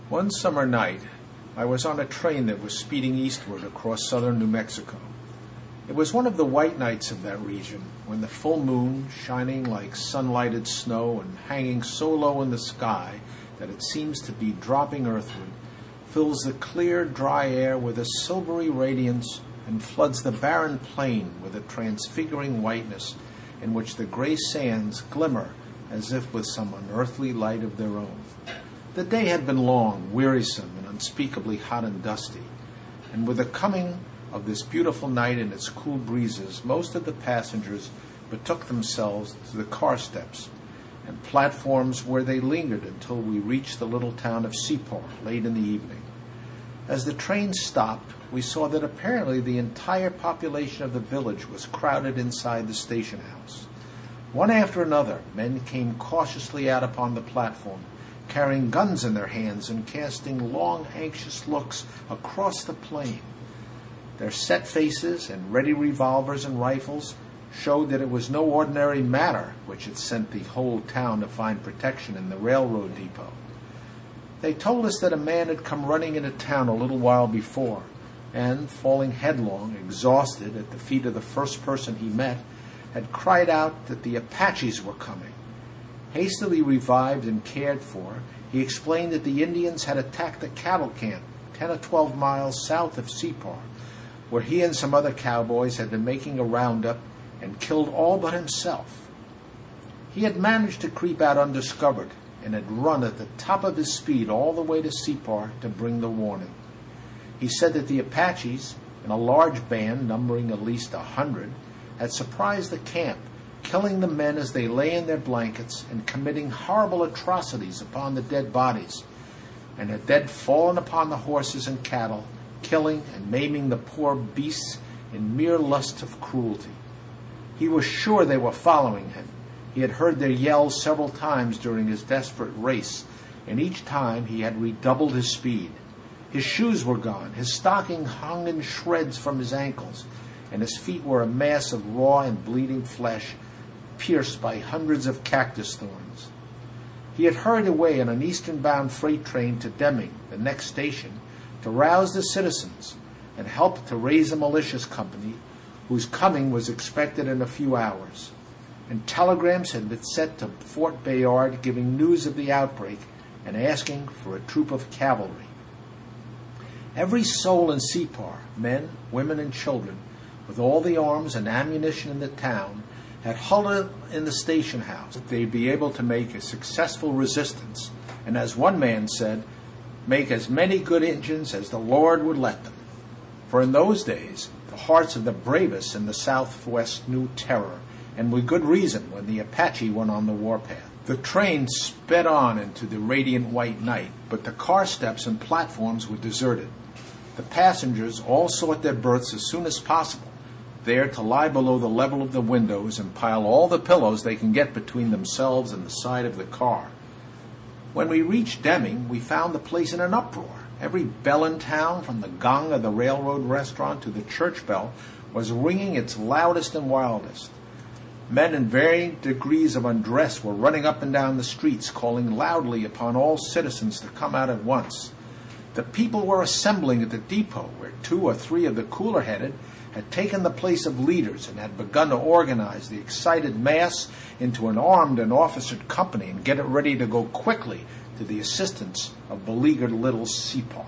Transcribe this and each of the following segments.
One summer night, I was on a train that was speeding eastward across southern New Mexico. It was one of the white nights of that region, when the full moon, shining like sunlighted snow and hanging so low in the sky that it seems to be dropping earthward, fills the clear, dry air with a silvery radiance and floods the barren plain with a transfiguring whiteness in which the gray sands glimmer as if with some unearthly light of their own. The day had been long, wearisome, and unspeakably hot and dusty, and with the coming of this beautiful night and its cool breezes, most of the passengers betook themselves to the car steps and platforms where they lingered until we reached the little town of Separ late in the evening. As the train stopped, we saw that apparently the entire population of the village was crowded inside the station house. One after another, men came cautiously out upon the platform, carrying guns in their hands and casting long, anxious looks across the plain. Their set faces and ready revolvers and rifles showed that it was no ordinary matter which had sent the whole town to find protection in the railroad depot. They told us that a man had come running into town a little while before, and, falling headlong, exhausted, at the feet of the first person he met, had cried out that the Apaches were coming. Hastily revived and cared for, he explained that the Indians had attacked a cattle camp 10 or 12 miles south of Separ, where he and some other cowboys had been making a roundup and killed all but himself. He had managed to creep out undiscovered and had run at the top of his speed all the way to Separ to bring the warning. He said that the Apaches, in a large band numbering at least 100, had surprised the camp, killing the men as they lay in their blankets and committing horrible atrocities upon the dead bodies, and had then fallen upon the horses and cattle, killing and maiming the poor beasts in mere lust of cruelty. He was sure they were following him. He had heard their yells several times during his desperate race, and each time he had redoubled his speed. His shoes were gone, his stocking hung in shreds from his ankles, and his feet were a mass of raw and bleeding flesh, pierced by hundreds of cactus thorns. He had hurried away on an eastern-bound freight train to Deming, the next station, to rouse the citizens and help to raise a militia company whose coming was expected in a few hours. And telegrams had been sent to Fort Bayard giving news of the outbreak and asking for a troop of cavalry. Every soul in Separ, men, women, and children, with all the arms and ammunition in the town, had huddled in the station house that they'd be able to make a successful resistance, and as one man said, make as many good Injuns as the Lord would let them. For in those days, the hearts of the bravest in the Southwest knew terror, and with good reason when the Apache went on the warpath. The train sped on into the radiant white night, but the car steps and platforms were deserted. The passengers all sought their berths as soon as possible, there to lie below the level of the windows and pile all the pillows they can get between themselves and the side of the car. When we reached Deming, we found the place in an uproar. Every bell in town, from the gong of the railroad restaurant to the church bell, was ringing its loudest and wildest. Men in varying degrees of undress were running up and down the streets, calling loudly upon all citizens to come out at once. The people were assembling at the depot, where 2 or 3 of the cooler-headed had taken the place of leaders and had begun to organize the excited mass into an armed and officered company and get it ready to go quickly to the assistance of beleaguered little Separ.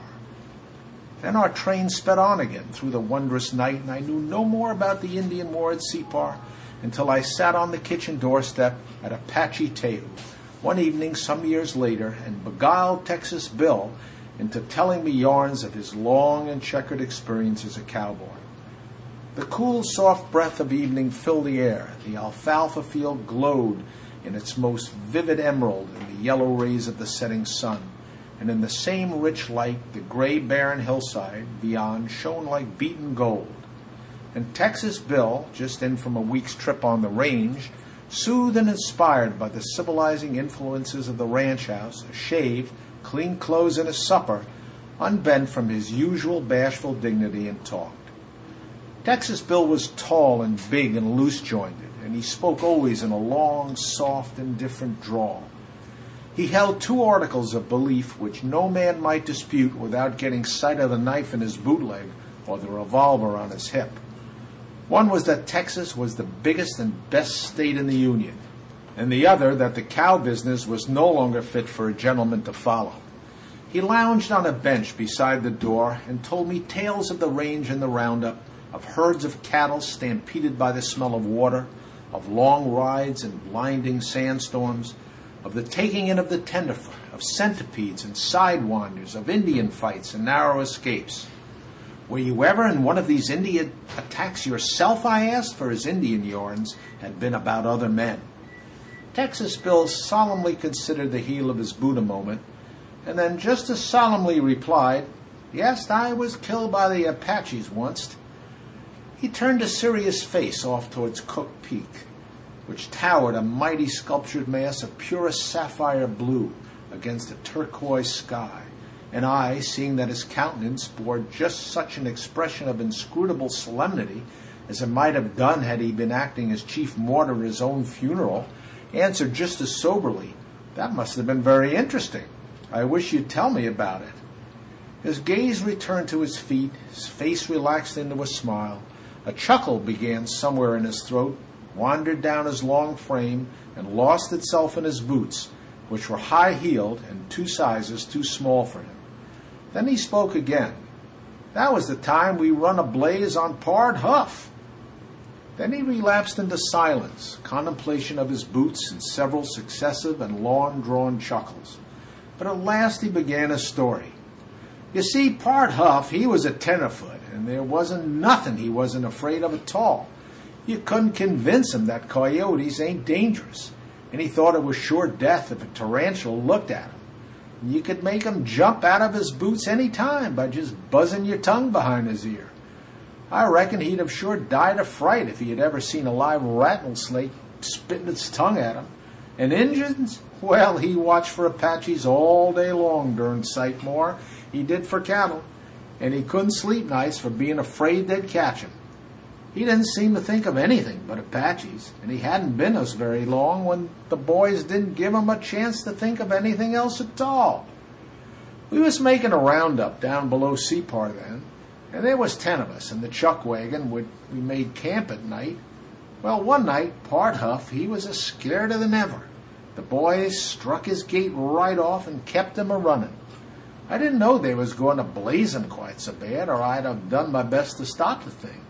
Then our train sped on again through the wondrous night, and I knew no more about the Indian war at Separ until I sat on the kitchen doorstep at Apache Teju one evening some years later and beguiled Texas Bill into telling me yarns of his long and checkered experience as a cowboy. The cool, soft breath of evening filled the air. The alfalfa field glowed in its most vivid emerald in the yellow rays of the setting sun, and in the same rich light the gray, barren hillside beyond shone like beaten gold. And Texas Bill, just in from a week's trip on the range, soothed and inspired by the civilizing influences of the ranch house, a shave, clean clothes, and a supper, unbent from his usual bashful dignity, and talked. Texas Bill was tall and big and loose-jointed, and he spoke always in a long, soft, indifferent drawl. He held two articles of belief which no man might dispute without getting sight of the knife in his bootleg or the revolver on his hip. One was that Texas was the biggest and best state in the Union, and the other that the cow business was no longer fit for a gentleman to follow. He lounged on a bench beside the door and told me tales of the range and the roundup, of herds of cattle stampeded by the smell of water, of long rides and blinding sandstorms, of the taking in of the tenderfoot, of centipedes and sidewinders, of Indian fights and narrow escapes. "Were you ever in one of these Indian attacks yourself?" I asked, for his Indian yarns had been about other men. Texas Bill solemnly considered the heel of his boot a moment, and then just as solemnly replied, "Yes, I was killed by the Apaches once." He turned a serious face off towards Cook Peak, which towered a mighty sculptured mass of purest sapphire blue against a turquoise sky, and I, seeing that his countenance bore just such an expression of inscrutable solemnity as it might have done had he been acting as chief mourner at his own funeral, answered just as soberly, "That must have been very interesting. I wish you'd tell me about it." His gaze returned to his feet, his face relaxed into a smile, a chuckle began somewhere in his throat, wandered down his long frame, and lost itself in his boots, which were high-heeled and 2 sizes too small for him. Then he spoke again. "That was the time we run a blaze on Pard Huff." Then he relapsed into silence, contemplation of his boots, and several successive and long-drawn chuckles. But at last he began his story. "You see, Pard Huff, he was a tenderfoot, and there wasn't nothing he wasn't afraid of at all. You couldn't convince him that coyotes ain't dangerous, and he thought it was sure death if a tarantula looked at him. And you could make him jump out of his boots any time by just buzzing your tongue behind his ear. I reckon he'd have sure died of fright if he had ever seen a live rattlesnake spitting its tongue at him. And Injuns? Well, he watched for Apaches all day long during sight more. He did for cattle, and he couldn't sleep nights for being afraid they'd catch him. He didn't seem to think of anything but Apaches, and he hadn't been us very long when the boys didn't give him a chance to think of anything else at all. We was making a roundup down below Separ then, and there was 10 of us in the chuck wagon we made camp at night. Well, one night, Pard Huff, he was as scared than ever. The boys struck his gait right off and kept him a-running. I didn't know they was going to blaze him quite so bad, or I'd have done my best to stop the thing.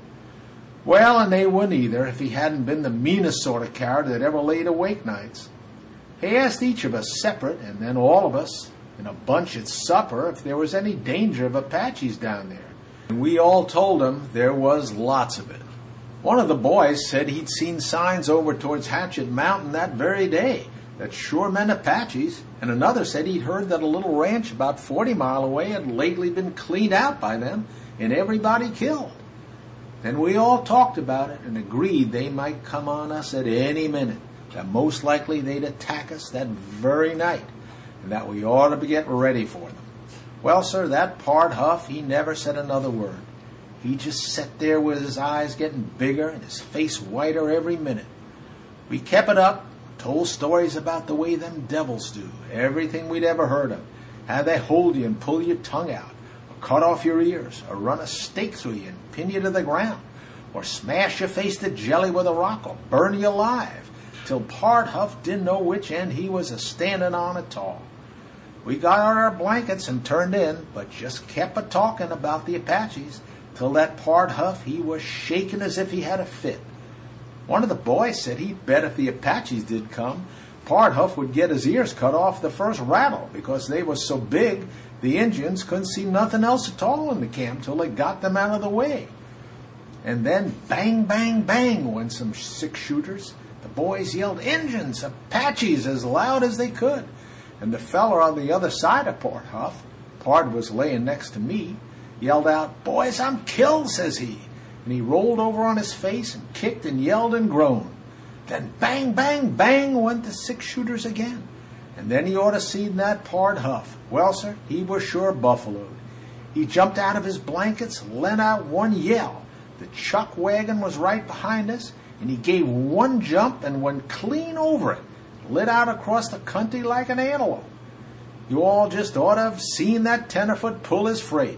Well, and they wouldn't either if he hadn't been the meanest sort of coward that ever laid awake nights. He asked each of us separate, and then all of us, in a bunch at supper, if there was any danger of Apaches down there. And we all told him there was lots of it. One of the boys said he'd seen signs over towards Hatchet Mountain that very day that sure meant Apaches, and another said he'd heard that a little ranch about 40 miles away had lately been cleaned out by them and everybody killed. Then we all talked about it and agreed they might come on us at any minute, that most likely they'd attack us that very night, and that we ought to get ready for them. Well, sir, that Pard Huff, he never said another word. He just sat there with his eyes getting bigger and his face whiter every minute. We kept it up, told stories about the way them devils do, everything we'd ever heard of, how they hold you and pull your tongue out, or cut off your ears, or run a stake through you and pin you to the ground, or smash your face to jelly with a rock, or burn you alive, till Pard Huff didn't know which end he was a-standing on at all. We got out our blankets and turned in, but just kept a-talking about the Apaches, till that Pard Huff, he was shaking as if he had a fit. One of the boys said he'd bet if the Apaches did come, Pard Huff would get his ears cut off the first rattle, because they was so big the Indians couldn't see nothing else at all in the camp till they got them out of the way. And then bang, bang, bang went some 6-shooters. The boys yelled, "Injuns, Apaches," as loud as they could. And the feller on the other side of Pard Huff, Pard was laying next to me, yelled out, "Boys, I'm killed," says he. And he rolled over on his face and kicked and yelled and groaned. Then bang, bang, bang went the 6-shooters again. And then you ought to seen that Pard Huff. Well, sir, he was sure buffaloed. He jumped out of his blankets, let out one yell. The chuck wagon was right behind us, and he gave one jump and went clean over it, lit out across the country like an antelope. You all just ought to have seen that tenderfoot pull his freight.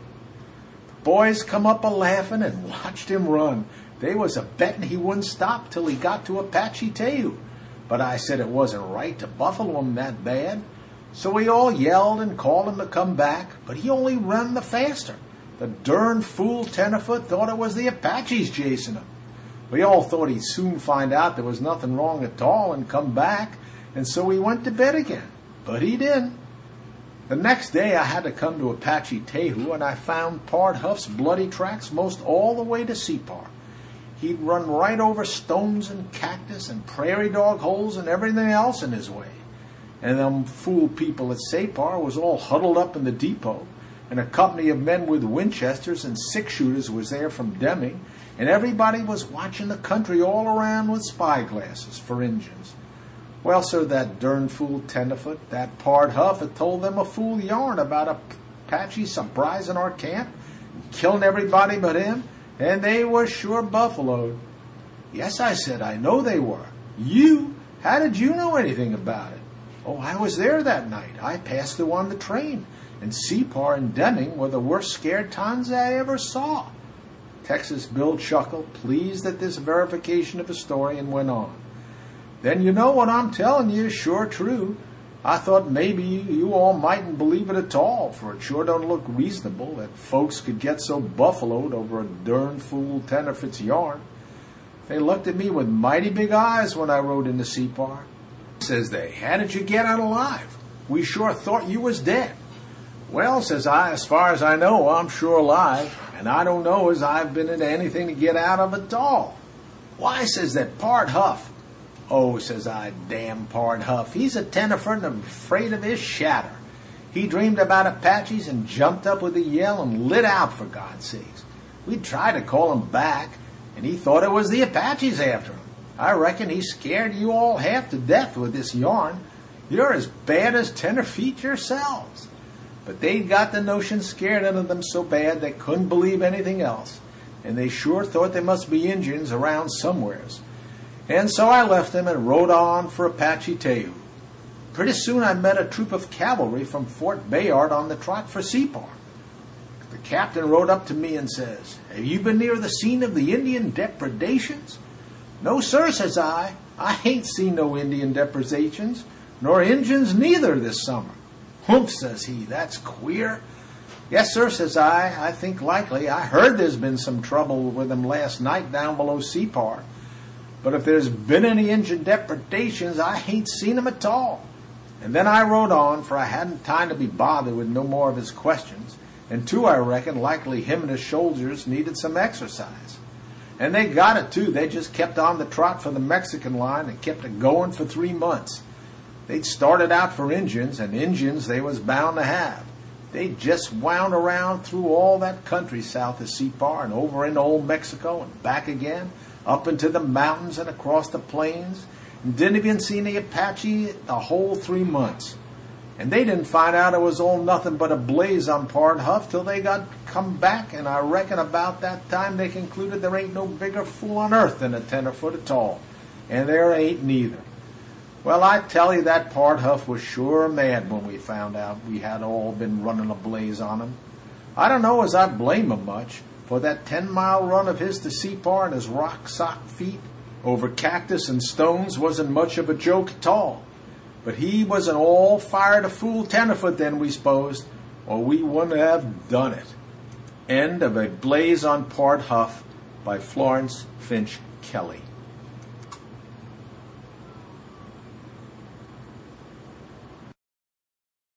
The boys come up a-laughing and watched him run. They was a-betting he wouldn't stop till he got to Apache Teju. But I said it wasn't right to buffalo him that bad. So we all yelled and called him to come back, but he only run the faster. The darn fool tenderfoot thought it was the Apaches chasing him. We all thought he'd soon find out there was nothing wrong at all and come back, and so we went to bed again. But he didn't. The next day I had to come to Apache Teju, and I found Pard Huff's bloody tracks most all the way to Separ. He'd run right over stones and cactus and prairie dog holes and everything else in his way. And them fool people at Separ was all huddled up in the depot, and a company of men with Winchesters and six-shooters was there from Deming, and everybody was watching the country all around with spyglasses for Injuns. Well, sir, that darn fool tenderfoot, that Pard Huff, had told them a fool yarn about Apache surprising our camp, killing everybody but him, and they was sure buffaloed. Yes, I said, I know they were. You? How did you know anything about it? Oh, I was there that night. I passed through on the train, and Separ and Deming were the worst scared times I ever saw. Texas Bill chuckled, pleased at this verification of his story, and went on. Then you know what I'm telling you is sure true. I thought maybe you all mightn't believe it at all, for it sure don't look reasonable that folks could get so buffaloed over a darn fool tenderfoot's yarn. They looked at me with mighty big eyes when I rode into Separ. Says they, how did you get out alive? We sure thought you was dead. Well, says I, as far as I know, I'm sure alive, and I don't know as I've been into anything to get out of at all. Why, says that Pard Huff. Oh, says I, damn Pard Huff. He's a tenderfoot and afraid of his shatter. He dreamed about Apaches and jumped up with a yell and lit out, for God's sakes. We tried to call him back, and he thought it was the Apaches after him. I reckon he scared you all half to death with this yarn. You're as bad as tenderfeet yourselves. But they'd got the notion scared out of them so bad they couldn't believe anything else, and they sure thought there must be Indians around somewheres. And so I left them and rode on for Apache Teju. Pretty soon I met a troop of cavalry from Fort Bayard on the trot for Separ. The captain rode up to me and says, have you been near the scene of the Indian depredations? No, sir, says I. I ain't seen no Indian depredations, nor Injuns neither this summer. Humph, says he, that's queer. Yes, sir, says I think likely. I heard there's been some trouble with them last night down below Separ. But if there's been any Injun depredations, I ain't seen 'em at all. And then I rode on, for I hadn't time to be bothered with no more of his questions. And too, I reckon, likely him and his soldiers needed some exercise. And they got it, too. They just kept on the trot for the Mexican line and kept it going for 3 months. They'd started out for Injuns, and Injuns they was bound to have. They just wound around through all that country south of Separ and over into Old Mexico and back again, up into the mountains and across the plains, and didn't even see the Apache the whole 3 months. And they didn't find out it was all nothing but a blaze on Pard Huff till they got come back, and I reckon about that time they concluded there ain't no bigger fool on earth than a tenderfoot at all. And there ain't neither. Well, I tell you, that Pard Huff was sure mad when we found out we had all been running a blaze on him. I don't know as I blame him much, for that 10-mile run of his to Separ and his rock-sock feet over cactus and stones wasn't much of a joke at all. But he was an all-fired a fool tenderfoot then, we supposed, or we wouldn't have done it. End of A Blaze on Pard Huff by Florence Finch Kelly.